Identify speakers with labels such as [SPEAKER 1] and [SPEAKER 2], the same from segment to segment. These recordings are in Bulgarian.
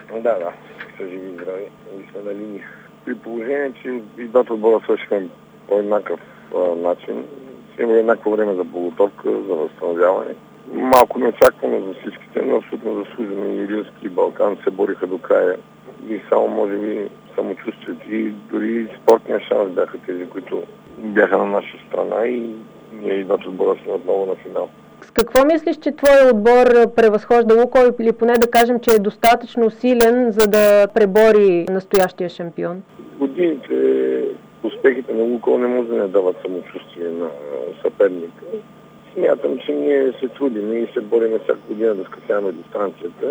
[SPEAKER 1] Да, са живи и здрави и сме на линия. При положение, че и двата отбора свършиха по еднакъв начин, има еднакво време за подготовка, за възстановяване. Малко неочаквано за всичките, но абсолютно заслужено. И Илирски и Балкан се бориха до края. И само, може би, самочувствието и дори спортния шанс бяха тези, които бяха на наша страна и ние и двата отбора сме отново на финал.
[SPEAKER 2] С какво мислиш, че твой отбор превъзхожда Лукойл или поне да кажем, че е достатъчно силен, за да пребори настоящия шампион?
[SPEAKER 1] Годините успехите на Лукойл не може да не дават самочувствие на съперника. Смятам, че ние се трудим и се бориме всяка година да скъсяваме дистанцията.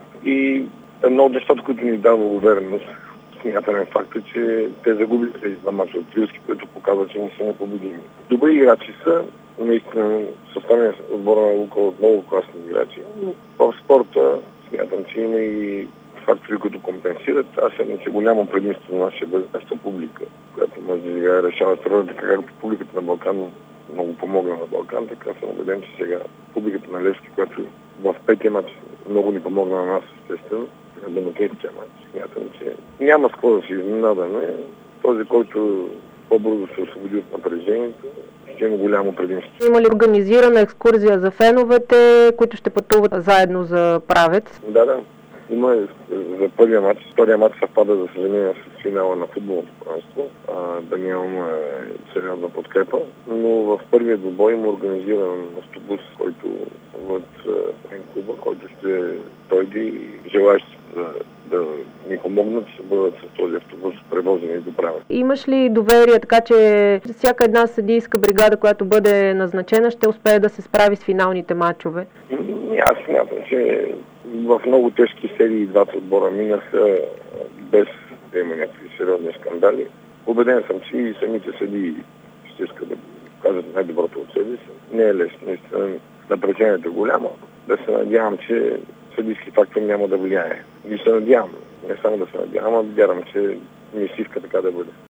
[SPEAKER 1] И едно от нещата, които ни дава увереност, смятаме факта, че те загубиха тези два мача от Илирски, което показва, че не са непобедими. Добри играчи са, наистина съставния отбора на Лукойл от много класни играчи. В спорта смятам, че има и фактори, които компенсират. Аз смятам, че голямо предимство на нашия бъдеща публика, която може да играе решаваща роля, така както публиката на Балкан много помогна на Балкан, така съм убеден, че сега публиката на Левски, която в петия матч много ни помогна на нас, естествено, на домакинския матч. Смятам, че няма с какво да се изненадаме. Този, който по-бързо се освободи от напрежението, ще има голямо предимство.
[SPEAKER 2] Има ли организирана екскурзия за феновете, които ще пътуват заедно за Правец?
[SPEAKER 1] Да. Има за първия матч. Втория матч съвпада, за съжаление, с финала на футболното първенство. Да нямаме сериозна подкрепа. Но в първия двубой има организиран автобус, който от клуба, който ще дойде и желаящи да ни помогнат, ще бъдат с този автобус превозени до Правец.
[SPEAKER 2] Имаш ли доверие, така че всяка една съдийска бригада, която бъде назначена, ще успее да се справи с финалните матчове?
[SPEAKER 1] Аз смятам, че в много тежки серии двата отбора минаха без да има някакви сериозни скандали. Убеден съм, че и самите съдии ще искат да кажат най-доброто от себе си. Не е лесно, наистина напрежението е голямо. Да се надявам, че съдийски фактор няма да влияе. И се надявам, не само да се надявам, а вярвам, че ми се иска така да бъде.